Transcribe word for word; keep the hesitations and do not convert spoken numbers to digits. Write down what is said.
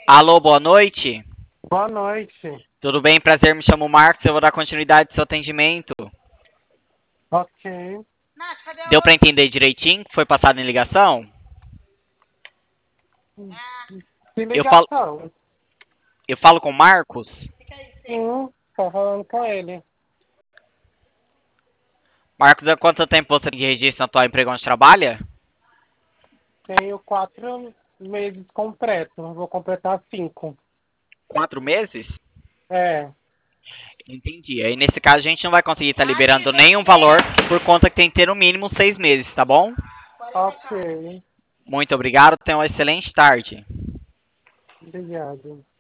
Alô, boa noite. Boa noite. Tudo bem? Prazer, me chamo Marcos. Eu vou dar continuidade ao seu atendimento. Ok. Deu para entender direitinho que foi passado em ligação? Que Eu falo, ligação? eu falo com o Marcos? Sim, tô falando com ele. Marcos, há quanto tempo você tem de registro na tua empresa onde trabalha? Tenho quatro meses completos. Vou completar cinco. Quatro meses? É. Entendi. Aí nesse caso a gente não vai conseguir estar liberando nenhum valor por conta que tem que ter no mínimo seis meses, tá bom? Ok. Muito obrigado. Tenha uma excelente tarde. Obrigado.